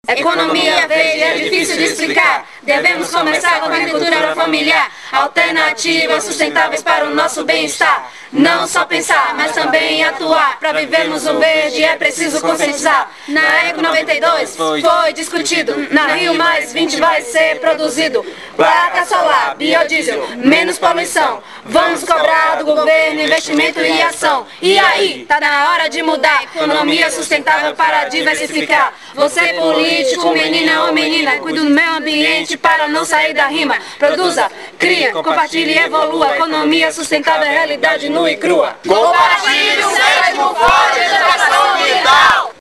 Economia verde é difícil de explicar. Devemos começar com a agricultura familiar. Alternativas sustentáveis para o nosso bem-estar. Não só pensar, mas também atuar. Para vivermos o verde é preciso conscientizar. Na Eco 92 foi discutido. Na Rio Mais 20 vai ser produzido. Placa solar, biodiesel, menos poluição. Vamos cobrar do governo investimento e ação. E aí, tá na hora de mudar. Economia sustentável para diversificar. Você político, menina ou menina, cuida do meio ambiente para não sair da rima. Produza, cria, compartilhe e evolua. Economia sustentável é realidade nua e crua. Compartilhe o 7º Fórum de Educação Ambiental.